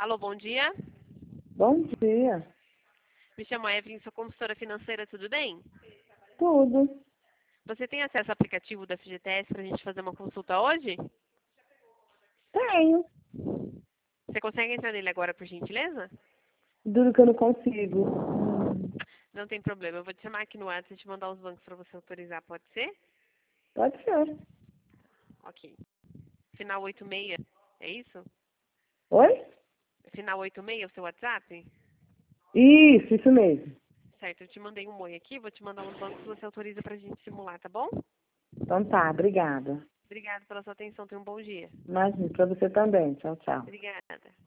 Alô, bom dia. Bom dia. Me chamo Evelyn, sou consultora financeira, tudo bem? Tudo. Você tem acesso ao aplicativo da FGTS para a gente fazer uma consulta hoje? Tenho. Você consegue entrar nele agora, por gentileza? Duro que eu não consigo. Não tem problema, eu vou te chamar aqui no WhatsApp e te mandar os bancos para você autorizar, pode ser? Pode ser. Ok. Final 86, é isso? Oi? Final 86, o seu WhatsApp? Isso mesmo. Certo, eu te mandei um oi aqui, vou te mandar uns bancos que você autoriza para a gente simular, tá bom? Então tá, obrigada. Obrigada pela sua atenção, tenha um bom dia. Imagina, pra você também. Tchau, tchau. Obrigada.